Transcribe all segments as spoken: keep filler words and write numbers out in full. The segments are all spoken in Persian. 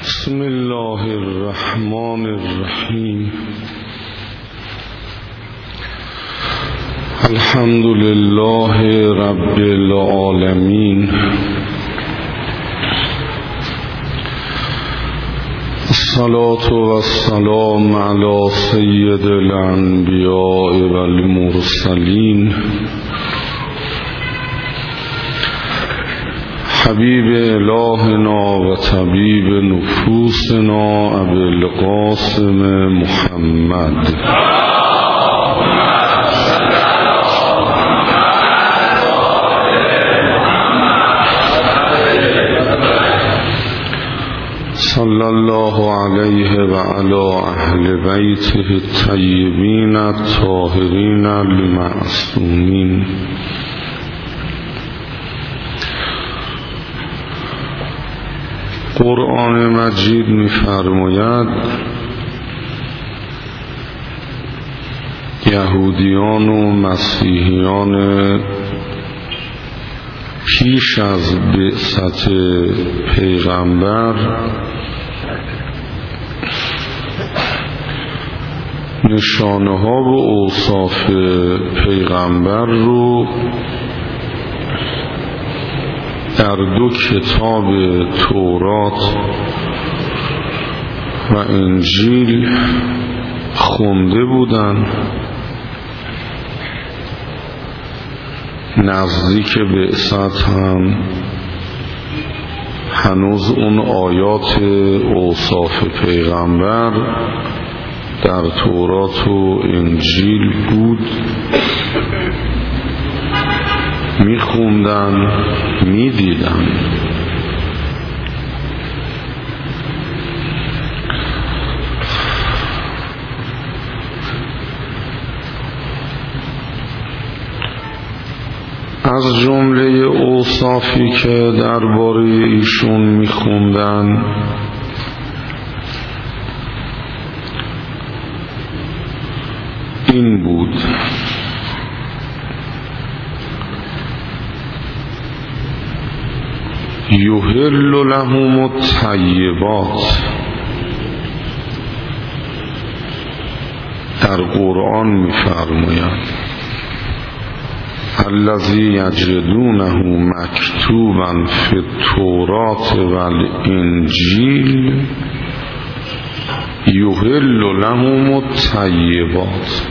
بسم الله الرحمن الرحیم. الحمد لله رب العالمین. الصلاة والسلام علی سید الانبیاء والمرسلین حبیب الهنا و طبیب نفوسنا ابی القاسم محمد صلی الله علیه و علی اهل بیته الطیبین الطاهرین المعصومین. قرآن مجید می‌فرماید یهودیان و مسیحیان پیش از بعثت پیغمبر نشانه ها و اوصاف پیغمبر رو در دو کتاب تورات و انجیل خونده بودن. نزدیک بعثت هم هنوز اون آیات اوصاف پیغمبر در تورات و انجیل بود، میخوندن میدیدن. از جمله اوصافی که درباره ایشون میخوندن این بود: یحل لهم الطیبات. در قرآن می‌فرماید الذی یجدونه مکتوبا فی التوراة والانجیل یحل لهم الطیبات.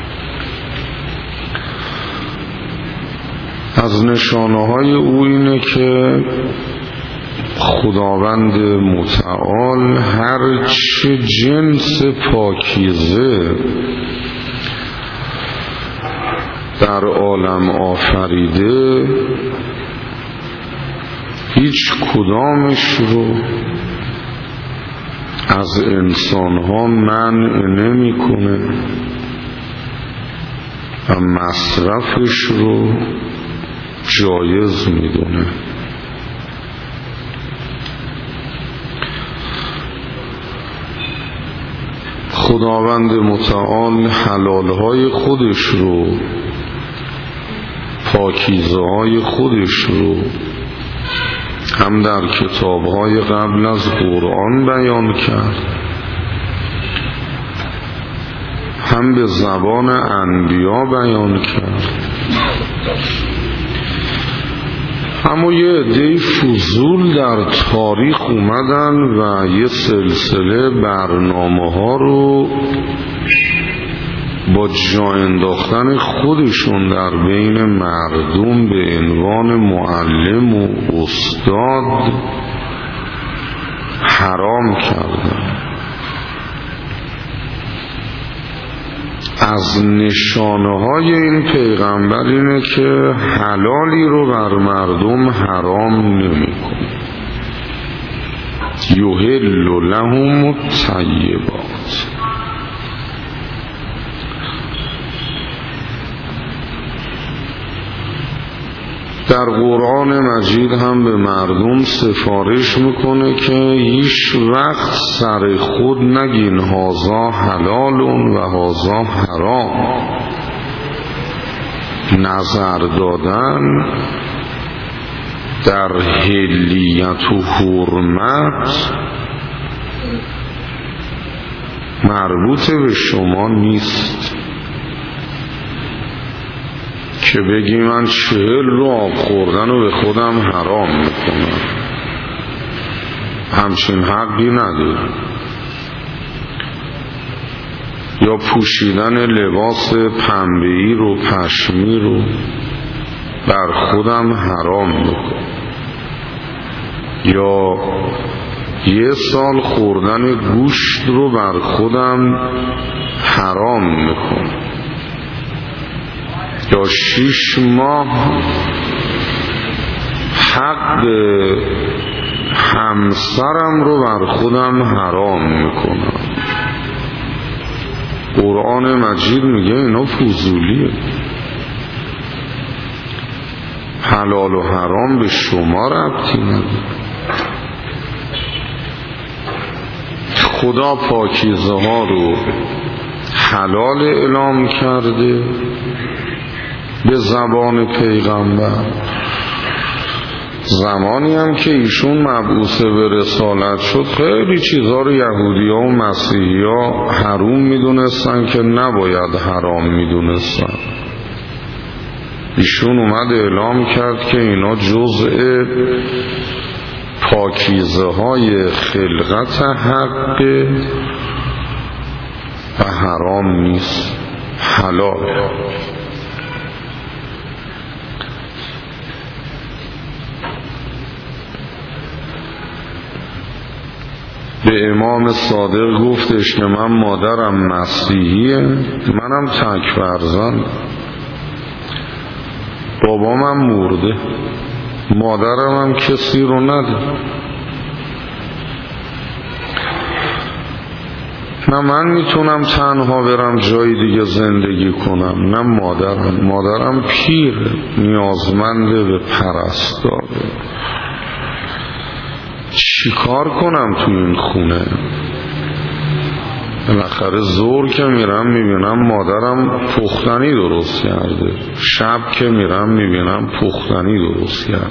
از نشانه های او اینه که خداوند متعال هر چه جنس پاکیزه در عالم آفریده هیچ کدامش رو از انسانها منع نمی کنه و مصرفش رو جایز میدونه. خداوند متعال حلالهای خودش رو، پاکیزه‌های خودش رو هم در کتابهای قبل از قرآن بیان کرد، هم به زبان انبیا بیان کرد. اما یه عده فضول در تاریخ اومدن و یه سلسله برنامه ها رو با جا انداختن خودشون در بین مردم به عنوان معلم و استاد حرام کردن. از نشانه های این پیغمبر اینه که حلالی رو بر مردم حرام نمی کنه. یحل لهم الطیبات. در قرآن مجید هم به مردم سفارش میکنه که هیچ وقت سر خود نگین هازا حلالون و هازا حرام. نظر دادن در حلیت و حرمت مربوط به شما نیست که بگی من چهل رو آب خوردن رو به خودم حرام میکنم. همچین حقی نداری. یا پوشیدن لباس پنبه‌ای رو پشمی رو بر خودم حرام میکنم. یا یه سال خوردن گوشت رو بر خودم حرام میکنم. یا شش ماه حق همسرم رو بر خودم حرام میکنم. قرآن مجید میگه اینا فضولیه. حلال و حرام به شما ربطی نداره. خدا پاکیزه ها رو حلال اعلام کرده به زبان پیغمبر. زمانی هم که ایشون مبعوث به رسالت شد خیلی چیزها رو یهودی ها و مسیحی ها حروم میدونستن که نباید حرام میدونستن. ایشون اومد اعلام کرد که اینا جزء پاکیزه های خلقت حق و حرام نیست، حلال. به امام صادق گفتش که من مادرم مسیحیه، منم تک فرزند، بابامم مرده، مادرم هم کسی رو نده. نه من میتونم تنها برم جای دیگه زندگی کنم، نه مادرم. مادرم پیره، نیازمنده به پرستاره. چی کار کنم تو این خونه؟ بالاخره زور که میرم میبینم مادرم پختنی درست کرده، شب که میرم میبینم پختنی درست کرده.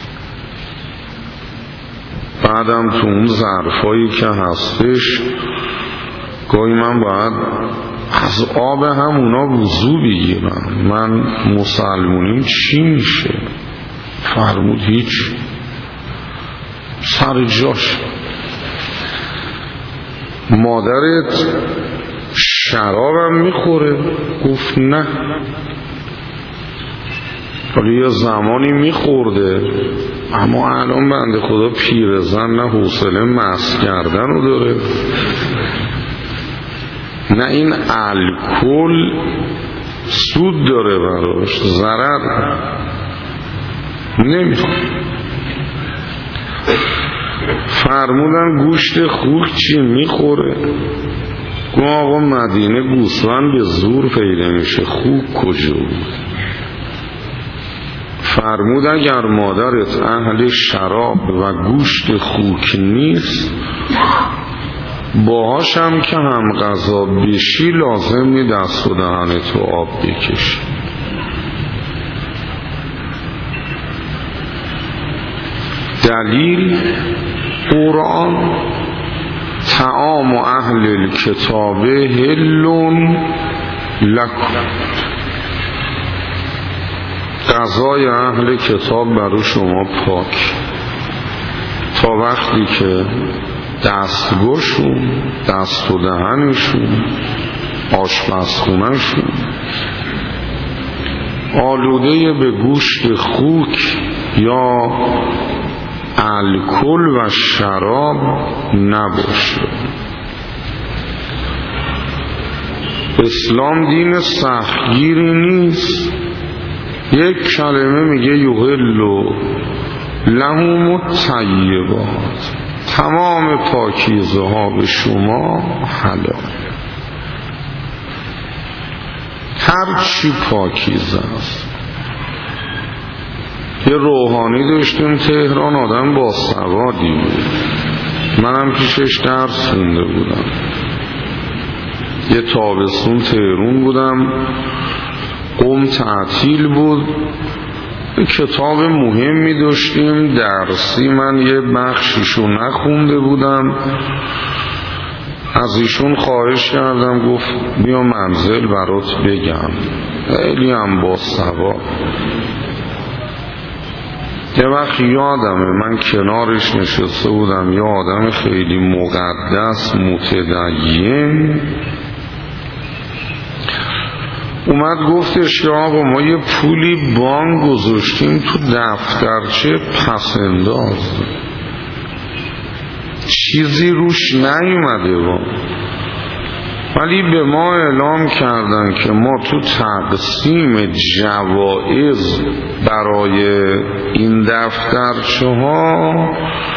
بعدم تو اون ظرفایی که هستش گاهی من باید از آب همونا وضو بگیرم. من مسلمونیم چی میشه؟ فرمود هیچ، سر جاش. مادرت شرابم میخوره؟ گفت نه، ولی یه زمانی میخورده، اما الان بنده خدا پیرزن نه حوصله مست کردن رو داره، نه این الکل سود داره براش، ضرر نمیخوره. فرمودن گوشت خوک چی میخوره؟ گفت آقا مدینه گوسفند به زور پیدا میشه، خوک کجا بود؟ فرمود اگر مادرت اهل شراب و گوشت خوک نیست، باهاشم که هم غذا بشی لازم نی دست و دهنتو آب بکشی. دلیل قرآن، طعام و اهل الکتاب حلون لکم، غذای اهل کتاب برای شما پاک تا وقتی که دستگوشون، دست و دهنشون، آشپزخونهشون آلوده به گوشت خوک یا الکل و شراب نباشه. اسلام دین سختگیری نیست. یک کلمه میگه یحل لهم الطیبات، تمام پاکیزه ها به شما حلال. هر چی پاکیزه است. یه روحانی داشتیم تهران، آدم با سوادی بود، منم پیشش درس خونده بودم. یه تابستون تهران بودم، قم تعطیل بود، کتاب مهمی داشتیم درسی، من یه بخشیشو نخونده بودم، از ایشون خواهش کردم، گفت بیا منزل برات بگم. خیلی هم باسواد. یه وقت یادمه من کنارش نشسته بودم، یه آدم خیلی مقدس متدین اومد گفتش که آقا ما یه پولی بانک گذاشتیم تو دفترچه پسنداز، چیزی روش نیومده با، ولی به ما اعلام کردن که ما تو تقسیم جوائز برای این دفترچه ها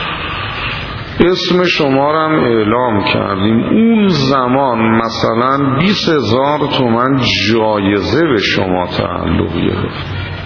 اسم شما رو هم اعلام کردیم. اون زمان مثلا بیست هزار تومن جایزه به شما تعلق گرفت.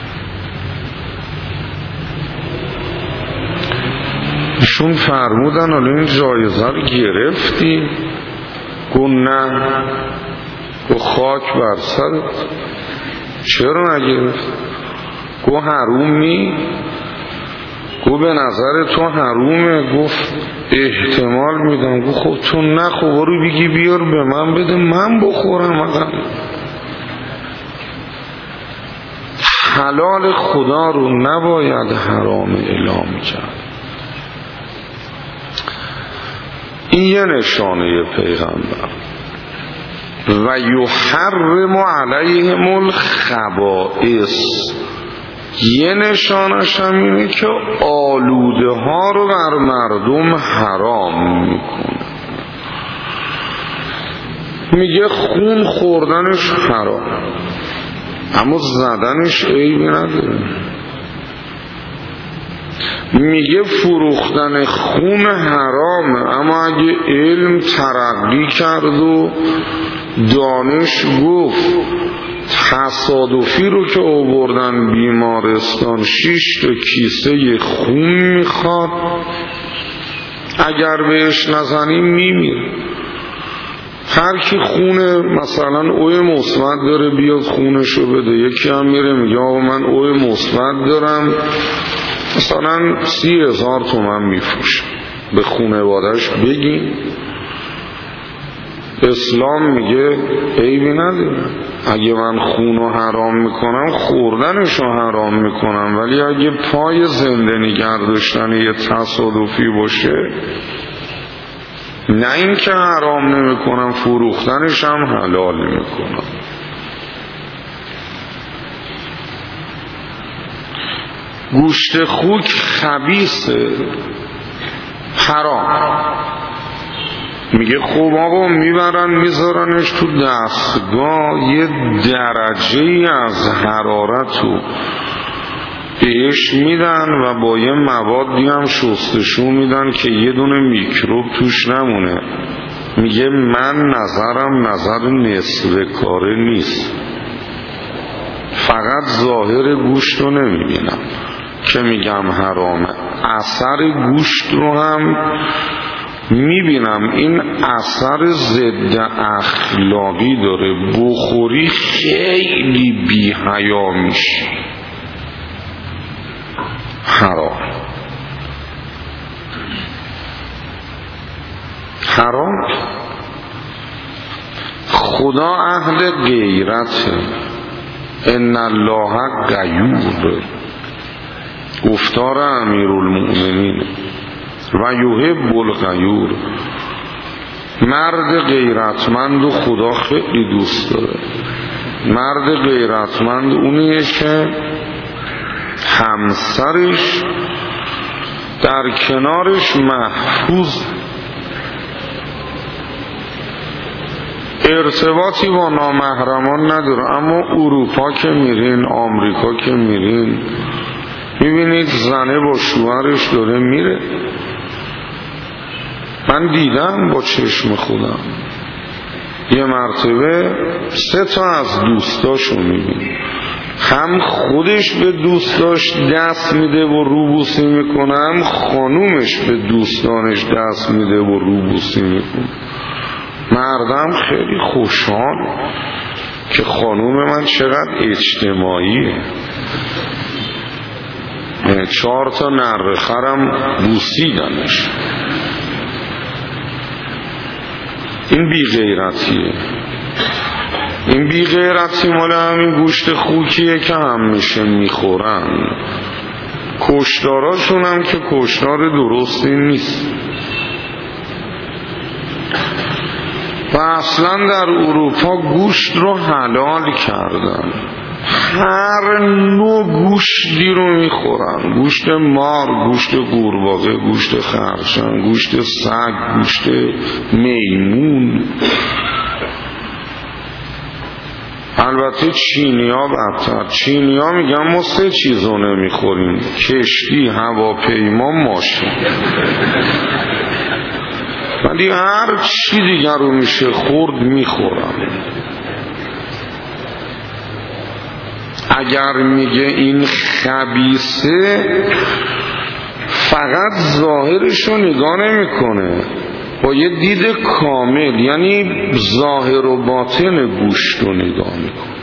ایشون فرمودن حالا این جایزه رو گرفتی؟ گفت نه. گفت خاک بر سرت، چرا نگرفت؟ گفت حرومی؟ گفت به نظر تو حرومه؟ گفت احتمال میدم. گفت خب تو نخو، برو بگی بیار به من بده من بخورم. اقل حلال خدا رو نباید حرام اعلام کرد. این یه نشانه پیغمبر. و یحرم علیهم الخبائث، یه نشانش هم اینه که آلوده ها رو بر مردم حرام میکنه. میگه خون خوردنش حرام، اما زدنش عیبی نداره. میگه فروختن خون حرامه، اما اگه علم ترقی کرد و دانش گفت تصادفی رو که آوردن بیمارستان شش تا کیسه خون میخواد، اگر بهش نزنیم میمیره. هر کی خونه مثلا اوی مثبت داره بیاد خونشو بده. یکی هم میره میگه آقا من اوی مثبت دارم، مثلا سی هزار تومن میفروشه، به خانواده‌اش بگین. اسلام میگه عیبی نداره، اگه من خونو حرام میکنم خوردنشو حرام میکنم، ولی اگه پای زنده نگه داشتن یه تصادفی باشه، نه این که حرام نمیکنم فروختنش هم حلال میکنم. گوشت خوک خبیثه، حرام. میگه خب آقا میبرن میذارنش تو دستگاه، یه درجه ای از حرارتو بهش میدن و با یه موادی هم شستشو میدن که یه دونه میکروب توش نمونه. میگه من نظرم نظر نصف کاره نیست، فقط ظاهر گوشت رو نمیبینم که میگم حرامه، اثر گوشت رو هم میبینم این اثر ضد اخلاقی داره، بخوری خیلی بی حیا میشی. حرام حرام. خدا اهل غیرته، ان الله غیور، گفتار امیرالمؤمنین، و یحب الغیور. مرد غیرتمند و خدا خیلی دوست داره. مرد غیرتمند اونیه که همسرش در کنارش محفوظ، ارتباطی با نامحرمان نداره. اما اروپا که میرین، آمریکا که میرین، میبینید زنه با شوهرش داره میره. من دیدم با چشم خودم، یه مرتبه سه تا از دوستاشو میبینم، هم خودش به دوستاش دست میده و روبوسی میکنه، هم خانومش به دوستانش دست میده و روبوسی میکنه. مردم خیلی خوشحال که خانوم من چقدر اجتماعیه، چهار تا نره خرم بوسیدنش. این بی غیرتیه. این بی غیرتی مال همین گوشت خوکیه که همیشه میخورن. کشتاراشون هم که کشتار درستی نیست. و اصلا در اروپا گوشت رو حلال کردن، هر نوع گوشتی رو میخورن، گوشت مار، گوشت قورباغه، گوشت خرچنگ، گوشت سگ، گوشت میمون. البته چینی ها بدتر. چینی ها میگن ما سه چیزو نمیخوریم: کشتی، هواپیما، ماشین. ولی هر چی دیگر رو میشه خورد میخورن. اگر میگه این خبیثه، فقط ظاهرش رو نگاه نمیکنه، با یه دید کامل، یعنی ظاهر و باطن گوشت رو نگاه میکنه.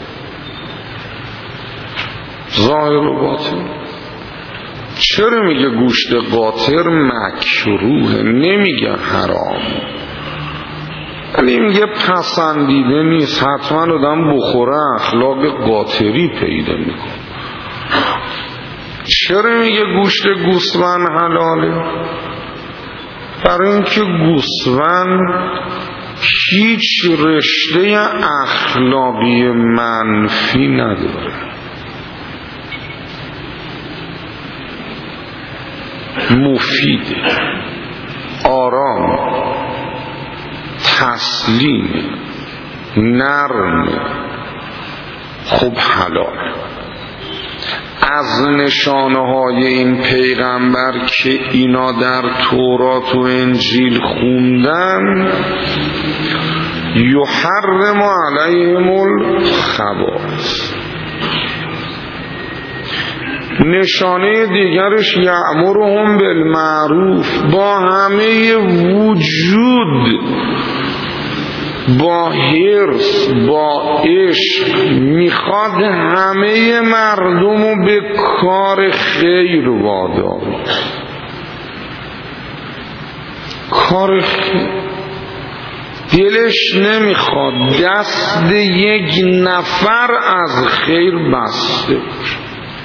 ظاهر و باطن. چرا میگه گوشت قاطر مکروه؟ نمیگه حرام، ولی میگه پسندیده نیست. حتما آدم بخوره اخلاق قاطری پیدا میکنه. چرا میگه گوشت گوسفند حلاله؟ برای اینکه گوسفند هیچ رشته اخلاقی منفی نداره. مفید، آرام، تسلیم، نرم، خوب حلال. از نشانه های این پیغمبر که اینا در تورات و انجیل خوندن، یحرم علیهم الخبائث. نشانه دیگرش یأمرهم بالمعروف، با همه وجود، با حرص، با عشق میخواد همه مردمو به کار خیر واداره. کار خیر. دلش نمیخواد دست یک نفر از خیر بسته باشه.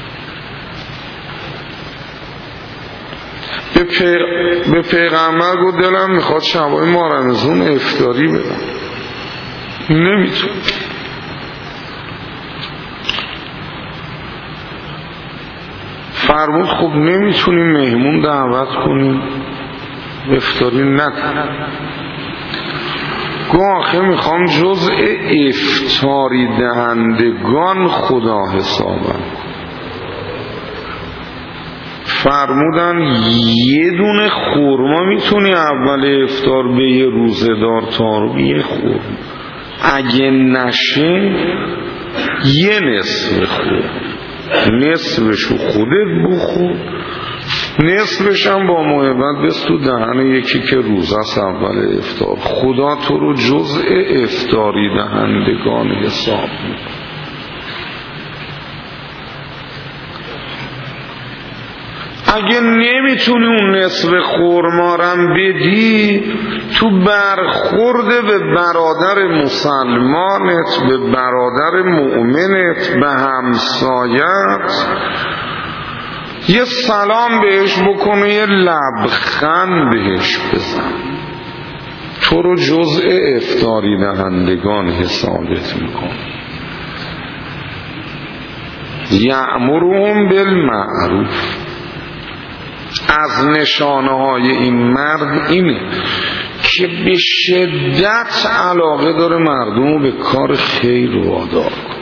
به, پی... به پیغمبر گفت دلم میخواد شبای ما رمضان افطاری بدم، نمیتونه. فرمود خب نمیتونیم مهمون دعوت کنیم افطاری نکنیم. گفت آخه میخوام جزء افطاری دهندگان خدا حسابم. فرمودن یه دونه خورما میتونی اول افطار به یه روزه‌دار تا یه خورما، اگه نشه یه نصف خورما، نصفشو خودت بخور، نصفش هم با محبت بس تو دهن یکی که روزه است اول افطار. خدا تو رو جزء افطاری دهندگان حساب میکنه. اگه نمیتونی اون نصف خرمارم بدی، تو برخورد به برادر مسلمانت، به برادر مؤمنت، به همسایت یه سلام بهش بکنه، یه لبخند بهش بزن. تو رو جزء افطاری دهندگان حسابت میکن. یأمرهم بالمعروف. از نشانه های این مرد اینه که به شدت علاقه داره مردم رو به کار خیر وادار کنه.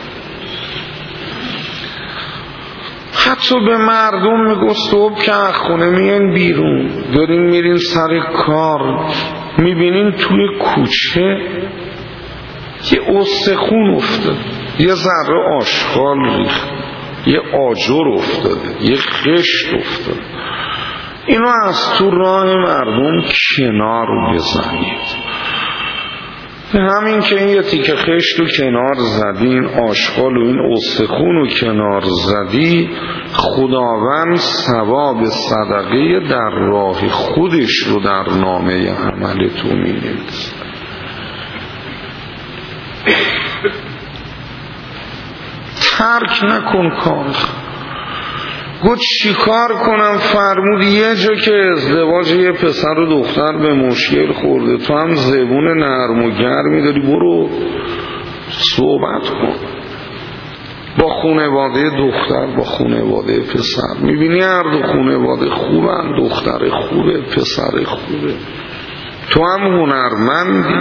حتی به مردم میگه صبح که از خونه میان بیرون، دارین میرین سر کار، میبینین توی کوچه یه استخون افتاده، یه ذره آشغال ریخت، یه آجر افتاده، یه خشت افتاده، اینو از تو راه مردم کنار بزنید. همین که این یه تیکه خشت رو کنار زدی، این آشغال و این استخون رو کنار زدی، خداوند ثواب صدقه در راه خودش رو در نامه عمل تو می‌نویسه. ترک نکن کار. گفت چی کار کنم؟ فرمود یه جا که ازدواج یه پسر و دختر به مشکل خورده، تو هم زبون نرم و گرمی داری، برو صحبت کن با خانواده دختر، با خانواده پسر. میبینی هر دو خانواده خوبن، دختر خوبه، پسر خوبه، تو هم هنرمندی.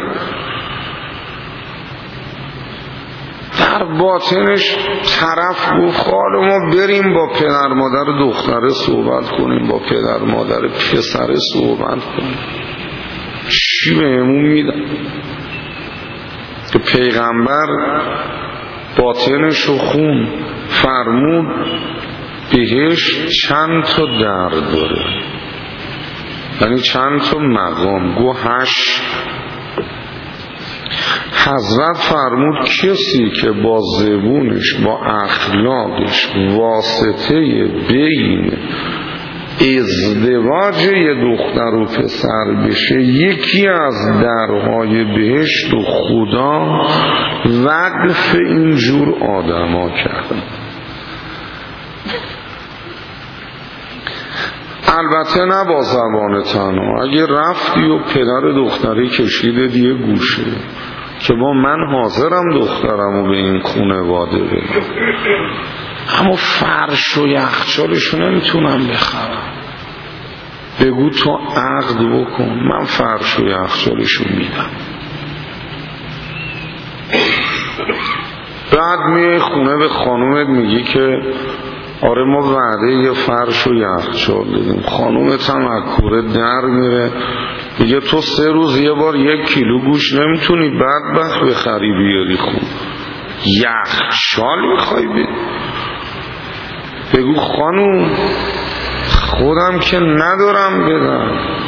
در باطنش طرف گفت حالا ما بریم با پدر مادر دختره صحبت کنیم، با پدر مادر پسر صحبت کنیم، چی بهمون میدن؟ که پیغمبر باطنش رو خون، فرمود بهش چند تا در داره، یعنی چند تا مقام. گو هشت. حضرت فرمود کسی که با زبونش، با اخلاقش واسطه بین ازدواج یه دختر و پسر بشه، یکی از درهای بهشت و خدا وقف اینجور آدما کرد. البته نه با زبان تنها. اگه رفتی و پدر دختری کشیده دیگه گوشه که با من حاضرم دخترم و به این خانواده بدم، اما فرش و یخچالشو نمیتونم بخرم، بگو تو عقد بکن من فرش و یخچالشو میدم. بعد میای خونه به خانومت میگی که آره ما وعده یه فرش و یخچال دادیم، خانومت هم از کوره در میره میگه تو سه روز یه بار یک کیلو گوشت نمیتونی بدبخت بخری بیاری خون، یخچال میخوای بدی؟ بگو خانوم خودم که ندارم بدم،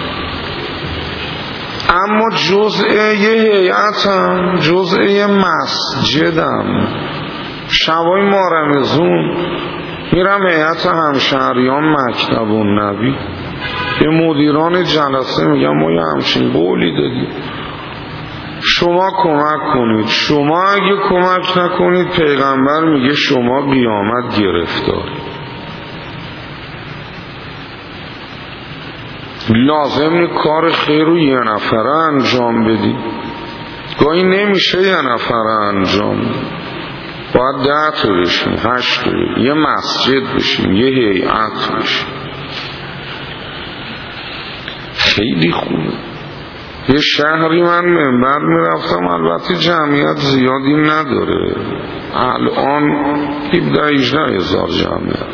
اما جزء یه هیئتم، جزء یه مسجدم، شبای ما رمضون میرم هیئت همشهریان مکتب النبی به مدیران جلسه میگم ما یه همچین قولی دادیم، شما کمک کنید. شما اگه کمک نکنید پیغمبر میگه شما قیامت گرفتار. لازم کار خیر رو یه نفره انجام بدی، گاهی نمیشه یه نفره انجام بدی، باید ده تا بشیم، هشت تا بشیم، یه مسجد بشیم، یه هیئت بشیم. خیلی خوبه. یه شهری من منبر میرفتم، البته جمعیت زیادی نداره، الان هفده هجده هزار جمعیت،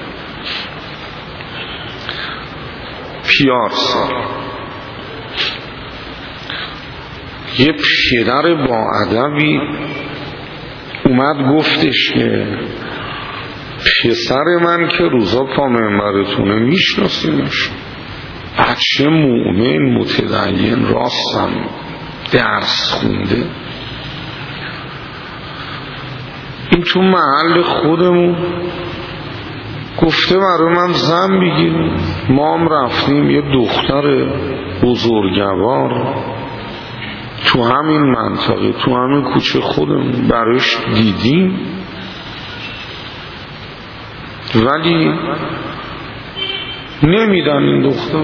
پیارسال. یه پدر با ادبی اومد گفتش که پسر من که روزا پا منبرتونه میشناسیمش، بچه مؤمن متدین راستم درس خونده، این تو محل خودمون گفته برای من زن بگیریم. ما هم رفتیم یه دختر بزرگوار تو همین منطقه، تو همین کوچه خودمون براش دیدیم، ولی نمیدن این دختر.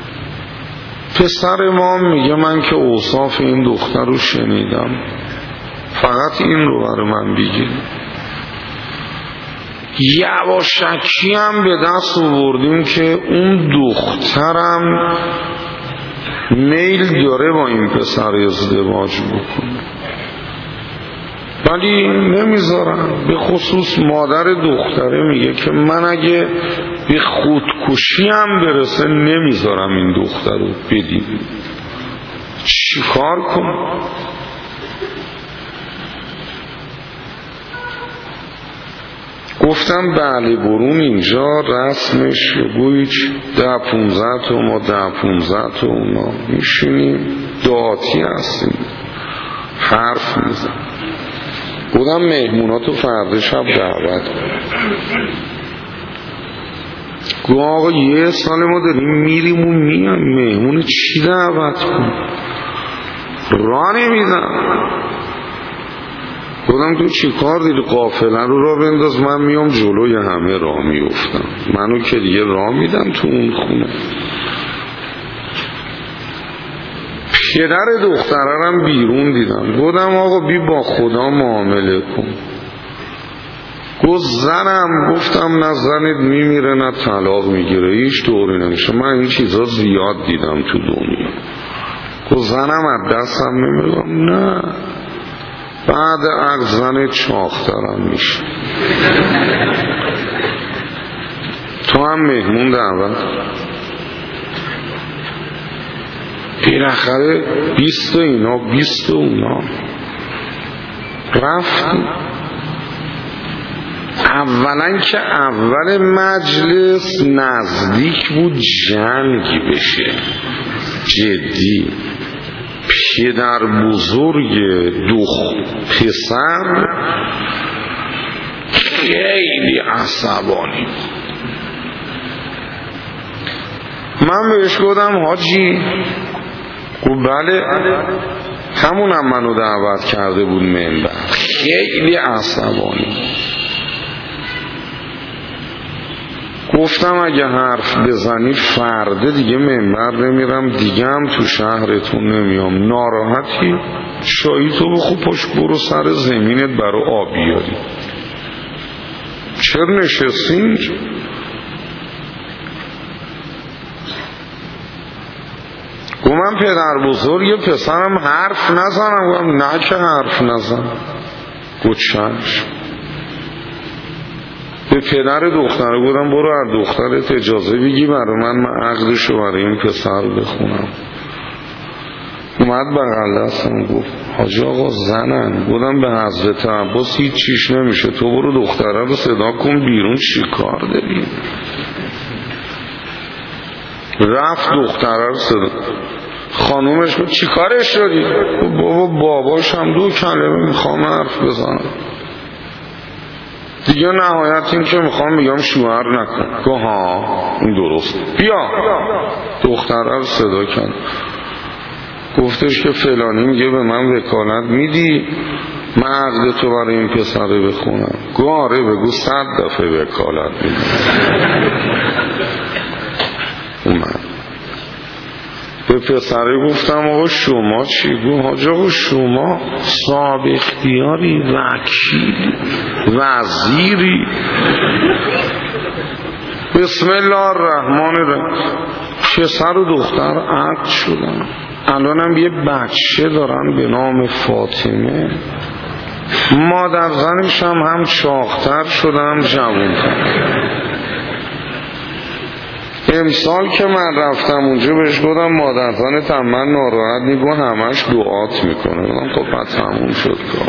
پسر ما میگه من که اوصاف این دختر رو شنیدم، فقط این رو برای من بگیر. یواشکی هم به دست آوردیم که اون دخترم میل داره با این پسر ازدواج بکنه، ولی نمیذارن. به خصوص مادر دختره میگه که من اگه به خودکشی هم برسه نمیذارم این دختر رو بدیم. چی کار کنم؟ گفتم بله برون اینجا رسمش گویچ ده پونزه تا ما ده پونزه تا اونا میشونیم دعاتی هستیم حرف میزن. گفتم مهموناتو فردا شب دعوت گو آقا یه سال ما داریم میریم و میام، مهمون چی دعوت کن؟ راه نمیدن. گفتم تو چی کار دیدی؟ قافله رو را بنداز، من میام جلوی همه راه میفتم. منو که دیگه راه میدم تو اون خونه. پدر دخترم بیرون دیدم. گفتم آقا بی با خدا معامله کن. گفت زنم. گفتم نه زنت میمیره نه طلاق میگیره، هیچ طوری نمیشه، من این چیزا زیاد دیدم تو دنیا. گفت زنم از دستم نمیره. نه بعد عقد زن چاخترم میشه. تو هم مهمون دعوت بالاخره بیست اینا بیست اونا رفتیم. اولا که اول مجلس نزدیک بود جنگی بشه جدی. پدر بزرگ دخ پسر خیلی عصبانی. من بهش گفتم حاجی. گفت بله. همونم منو دعوت کرده بود منبر. خیلی عصبانی. گفتم اگه حرف بزنی فرده دیگه منبر نمیرم، دیگه هم تو شهرتون نمیام. ناراحتی؟ شایی تو بخو پشت برو سر زمینت برای آب بیاری. چرا نشستی اینجا؟ گفت من پدر بزرگ پسرم حرف نزنم. گفتم نه که حرف نزن. گفت چشم. به پدر دختره گفتم برو از دخترت اجازه بگی برای من من عقدشو برای این پسر بخونم. اومد بغل دستم گفت حاجی آقا زنن. گفتم به حضرت عباس هیچ چیش نمیشه، تو برو دختره رو صدا کن بیرون، چی کار داری؟ رفت دختره رو صدا. خانومش گفت چی کارش داری؟ بابا باباشم دو کلمه میخوام حرف بزنم دیگه. نهایت این که میخوام بگم شوهر نکن. گفت ها این درست. بیا. دختره رو صدا کرد. گفتش که فلانی میگه به من وکالت میدی من عقد تو برای این پسره بخونم. گفت آره بگو صد دفعه وکالت میدم. اومد به پسره گفتم آقا شما چی؟ گفت حاج آقا شما صاحب اختیاری، وکیلی، وزیری. بسم الله الرحمن الرحیم. پسر و دختر عقد شدن. الانم یه بچه دارن به نام فاطمه. مادر زنش هم هم شاختر شده هم جوان‌تر. امسال که من رفتم اونجا بهش گفتم مادر زنت هم من ناراحت میگو همش دعات میکنه. خب بعد تموم شد کار.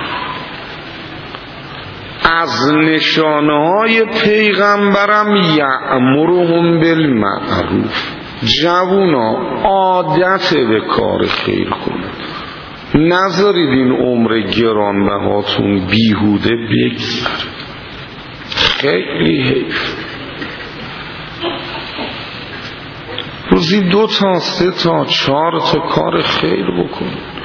از نشانه های پیغمبرم یأمرهم بالمعروف. جوونا عادت به کار خیر کنید، نذارید این عمر گرانبهاتون بیهوده بگذره. خیلی حیف. روزی دو تا سه تا چهار تا کار خیر بکنید.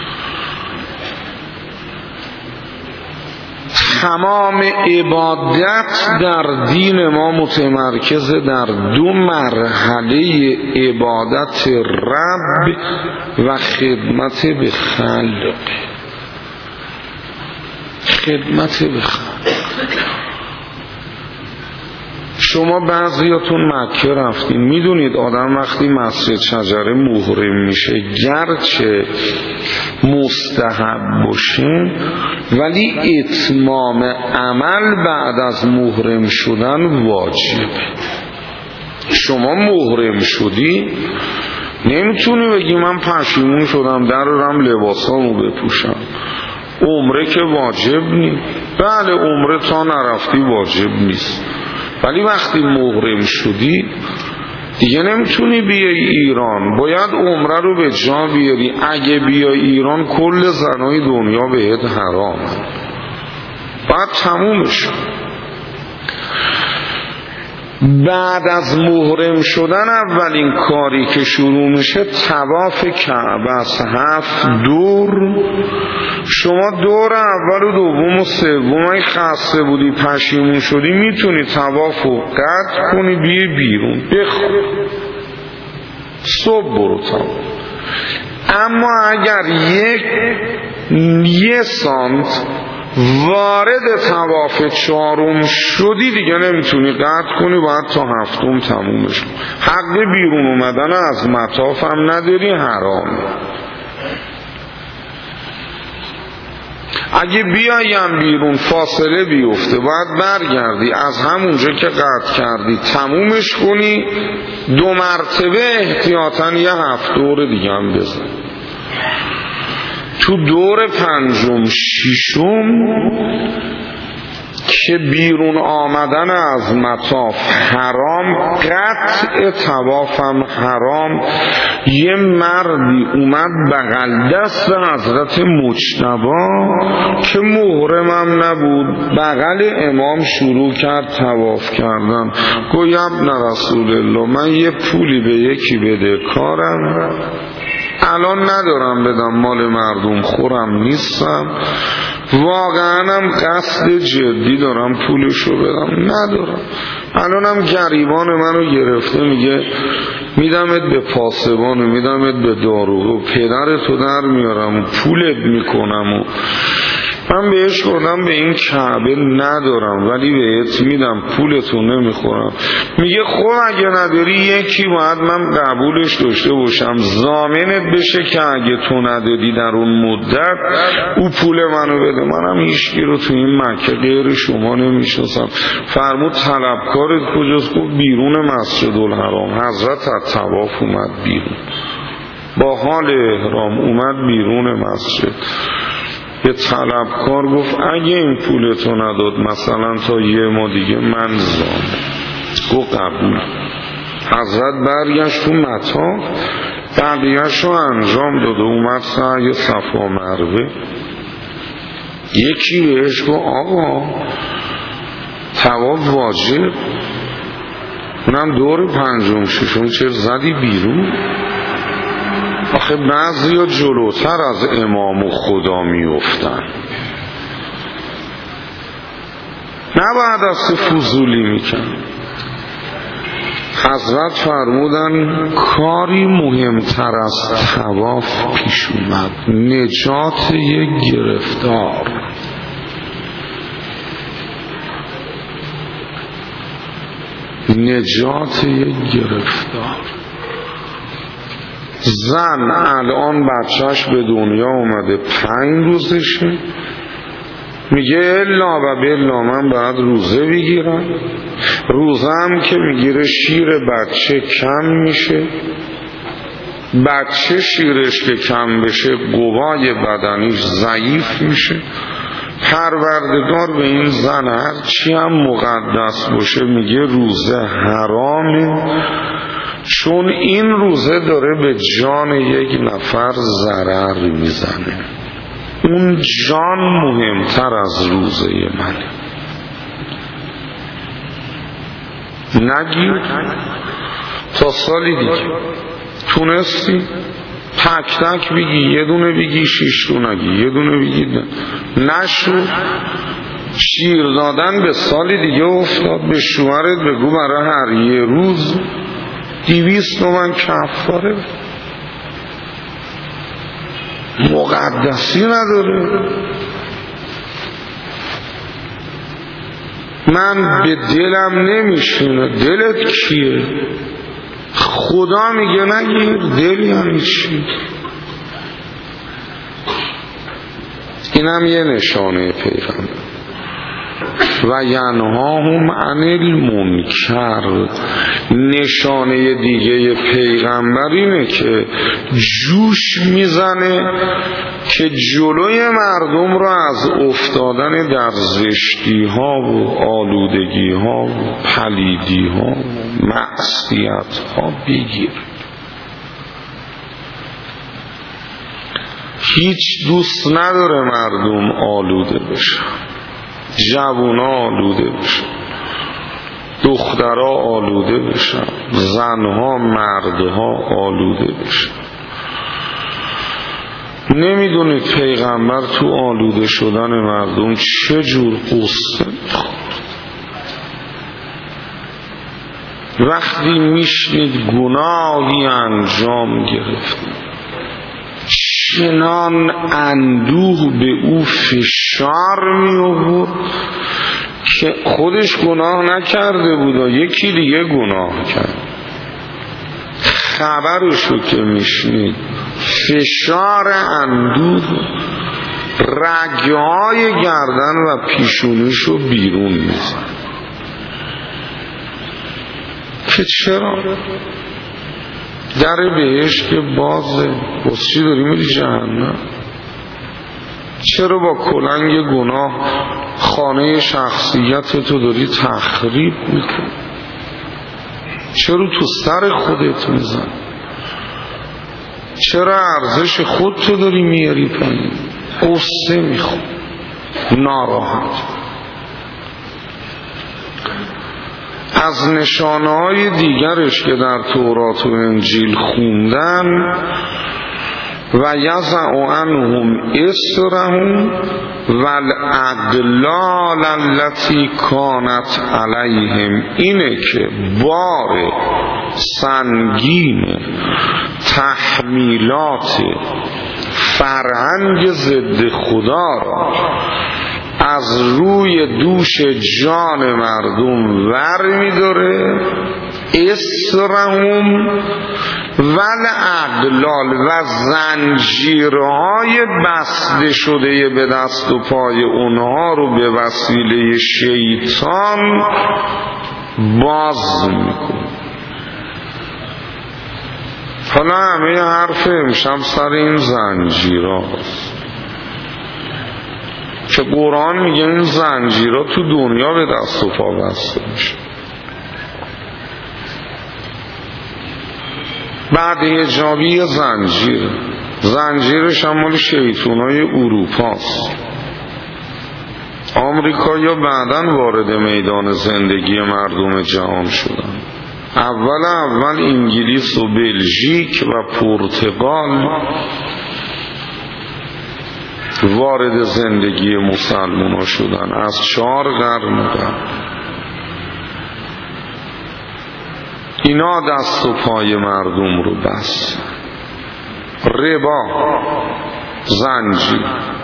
تمام عبادت در دین ما متمرکز در دو مرحله: عبادت رب و خدمت به خلق. خدمت به خلق. شما بعضیاتون مکه رفتین، میدونید آدم وقتی مسجد شجره محرم میشه گرچه مستحب باشه ولی اتمام عمل بعد از محرم شدن واجبه. شما محرم شدی نمیتونی بگی من پشیمون شدم درارم لباسامو بپوشم. عمره که واجب نیست. بله عمره تا نرفتی واجب نیست، ولی وقتی محرم شدی دیگه نمیتونی بیای ایران، باید عمره رو به جا بیاری. اگه بیای ایران کل زنای دنیا بهت حرامه، بعد تمومش. بعد از محرم شدن اولین کاری که شروع میشه طواف کعبه است. هفت دور. شما دور اول و دوم و سوم اگه خسته بودی پشیمون شدی میتونی طواف رو قطع کنی بیای بیرون بخواب صبح برو طواف. اما اگر یک یه سانت وارد طواف چهارم شدی دیگه نمیتونی قطع کنی، باید تا هفتم تمومش کنی. حق بیرون اومدن از مطاف هم نداری، حرام. اگه بیایم بیرون فاصله بیفته باید برگردی از همونجا که قطع کردی تمومش کنی، دو مرتبه احتیاطاً یه هفت دور دیگه هم بزن. تو دور پنجم ششم که بیرون آمدن از مطاف حرام، قطع طوافم حرام. یه مردی اومد بغل دست حضرت مجتبی که محرمم نبود، بغل امام شروع کرد طواف کردن. گوی ابن رسول الله من یه پولی به یکی بده کارم الان ندارم بدم، مال مردم خورم نیستم، واقعا هم قصد جدی دارم پولشو بدم ندارم. الانم گریبان منو گرفته میگه میدمت به پاسبان و میدمت به داروغه و پدرتو در میارم و پولت میکنم و من بهش گفتم به این کعبه ندارم ولی بهت میدم پولتو نمیخورم. میگه خب اگه نداری یکی باید من قبولش داشته باشم ضامنت بشه که اگه تو ندادی در اون مدت او پول منو بده. منم هیچکی رو تو این مکه غیر شما نمیشناسم. فرمود طلبکارت کجاست؟ گفت بیرون مسجد الحرام. حضرت از طواف اومد بیرون با حال احرام اومد بیرون مسجد. یه طلبکار گفت اگه این پولتو نداد مثلا تا یه ماه دیگه من زامن. گفت قبول. حضرت برگشت تو مطاف بقیه‌ش رو انجام داد و اومد سعی صفا مروه. یکی بهش گفت آقا طواف واجب، اونم دور پنجم ششم چرا زدی بیرون؟ آخه بعضی ها جلوتر از امام و خدا میافتن، نباید از فضولی میکن. حضرت فرمودن کاری مهمتر از طواف پیش اومد، نجات یک گرفتار. نجات یک گرفتار. زن الان بچهش به دنیا اومده پنج روزشه، میگه الا و بلا من باید روزه بگیرم. روزه هم که میگیره شیر بچه کم میشه، بچه شیرش که کم بشه قوای بدنیش ضعیف میشه. پروردگار به این زن هرچی هم مقدس باشه میگه روزه حرامه، چون این روزه داره به جان یک نفر ضرر میزنه. اون جان مهمتر از روزه منه. نگیر تا سالی دیگه تونستی تک تک بگی، یه دونه بگی شیش تو نگی، یه دونه بگی نشو. شیر دادن به سالی دیگه افتاد. به شوهرت بگو برای هر یه روز دیویست تومن کفاره. مقدسی نداره. من به دلم نمیشونه. دلت کیه؟ خدا میگه نگیر. دل یعنی چی؟ اینم یه نشانه پیغمبر. و ینهاهم عن المنکر. نشانه دیگه پیغمبر اینه که جوش میزنه که جلوی مردم رو از افتادن در زشتی ها و آلودگی ها و پلیدی ها و معصیت ها بگیر. هیچ دوست نداره مردم آلوده بشن، جوونا آلوده بشن، دخترها آلوده بشن، زنها مردها آلوده بشن. نمیدونید پیغمبر تو آلوده شدن مردم چه جور قصه میخورد. وقتی میشنید گناهی انجام گرفت، چنان اندوه به او فشار می آورد که خودش گناه نکرده بود و یکی دیگه گناه کرد. خبرشو که میشنید فشار اندوه رگهای گردن و پیشونیشو بیرون میزن که چرا؟ در بهشت که بازه، بس چی داری میری جهنم؟ چرا با کلنگ گناه خانه شخصیت تو داری تخریب میکنی؟ چرا تو سر خودت میزن؟ چرا ارزش خودتو داری میاری پایین؟ قصه میخواد، ناراحت. از نشانه‌های دیگرش که در تورات و انجیل خوندن، و یضع عنهم اصرهم والاغلال التي کانت علیهم، اینه که بار سنگین تحمیلات فرهنگ ضد خدا را از روی دوش جان مردم ور می‌داره. اسرهم والاغلال، و زنجیرهای بسته شده به دست و پای اونها رو به وسیله شیطان باز میکنه. حالا همه حرف امشب سر این زنجیرهاست که قرآن میگه این زنجیرها تو دنیا به دست و پا بسته میشه. بعد حجابی زنجیر، زنجیرش هم مال شیطونای اروپاست. آمریکا یا بعداً وارد میدان زندگی مردم جهان شدن. اول اول انگلیس و بلژیک و پرتغال وارد زندگی مسلمان شدن از چهار قرن قبل. اینا دست و پای مردم رو بس. ربا، زنجیر،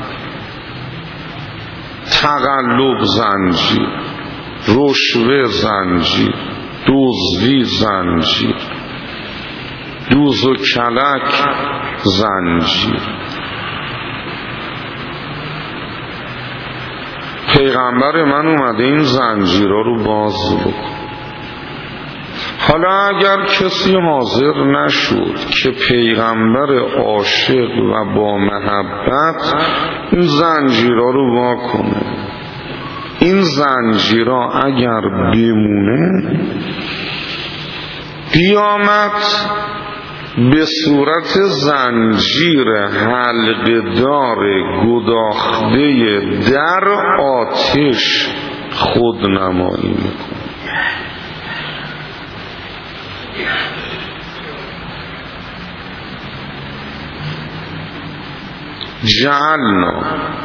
تقلب زنجیر، رشوه زنجیر، دزدی زنجیر، دوز و کلک زنجیر. پیغمبر من اومده این زنجیرها رو باز بکن. حالا اگر کسی حاضر نشد که پیغمبر عاشق و با محبت این زنجیرها رو واکنه، این زنجیرها اگر بمونه، قیامت به صورت زنجیر حلقه‌دار گداخته در آتش خودنمایی میکنه. جعلنا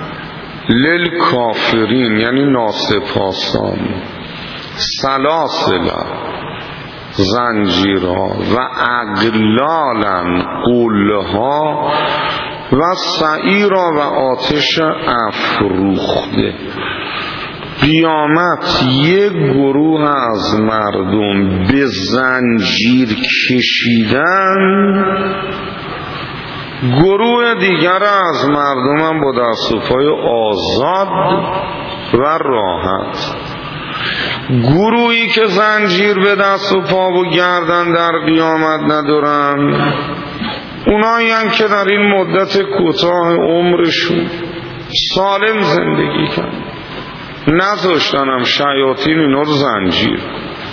للکافرین یعنی ناسپاسان سلاسل زنجیرها و اغلالا قلها و سعیرا و آتش افروخته. قیامت یک گروه از مردم به زنجیر کشیدن، گروه دیگر از مردم هم با دست و پای آزاد و راحت. گروهی که زنجیر به دست و پا و گردن در قیامت ندارن، اونایی هم که در این مدت کوتاه عمرشون سالم زندگی کردن، نذاشتن هم شیاطین اینا رو زنجیر.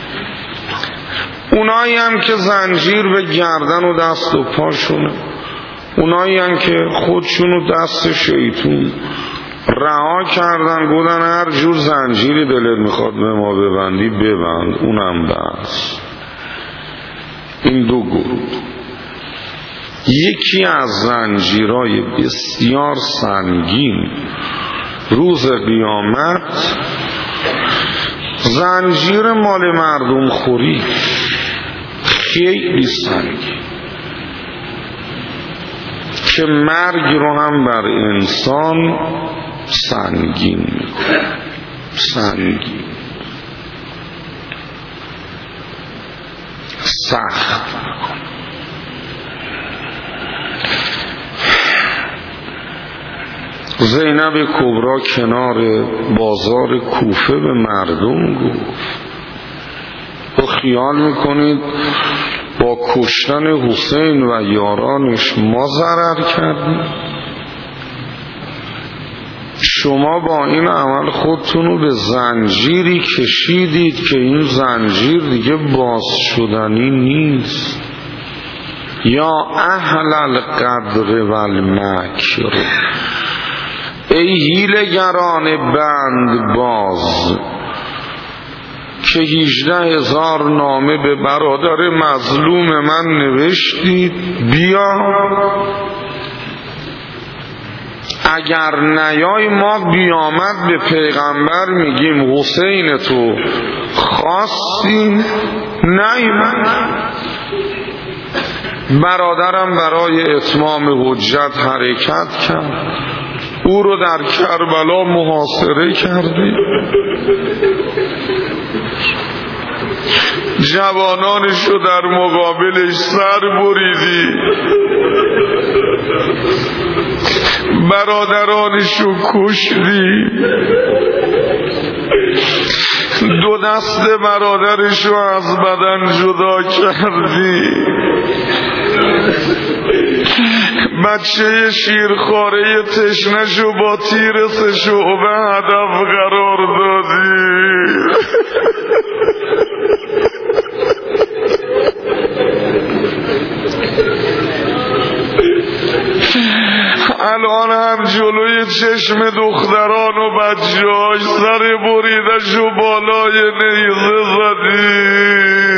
اونایی هم که زنجیر به گردن و دست و پاشونه، اونایی هم که خودشونو دست شیطون رها کردن، گفتن هر جور زنجیری دلت میخواد به ما ببندی ببند، اونم بس. این دو گروه. یکی از زنجیرهای بسیار سنگین روز قیامت زنجیر مال مردم خوری، خیلی سنگین که مرگ رو هم بر انسان سنگین میکنه. سنگین، سخت میکنه. زینب کبرا کنار بازار کوفه به مردم گفت تو خیال میکنید با کشتن حسین و یارانش ما ضرر کردیم؟ شما با این عمل خودتون رو به زنجیری کشیدید که این زنجیر دیگه باز شدنی نیست. یا اهل القدر و المکر، ای حیله‌گران بند باز که هجده هزار نامه به برادر مظلوم من نوشتید، بیا اگر نیای ما بیامد به پیغمبر میگیم حسین تو خواستی نیامد. برادرم برای اتمام حجت حرکت کرد، او رو در کربلا محاصره کردی، جوانانش رو در مقابلش سر بریدی، برادرانش رو کشتی، دو دست برادرش رو از بدن جدا کردی، بچه شیرخواره تشنشو با تیر سه شعبه هدف قرار دادی. الان هم جلوی چشم دختران و بچه‌هاش سر بریدشو بالای نیزه زدی.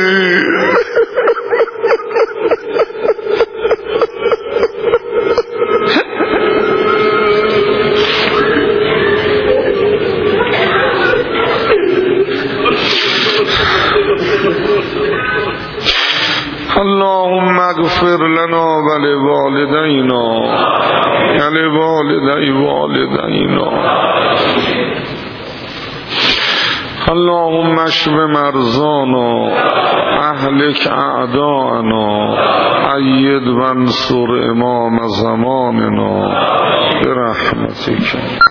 اللهم اغفر لنا ولوالدينا ولوالدي والدينا. اللهم اشف مرضانا اهلك اعداءنا ايد وانصر امام زماننا برحمتك.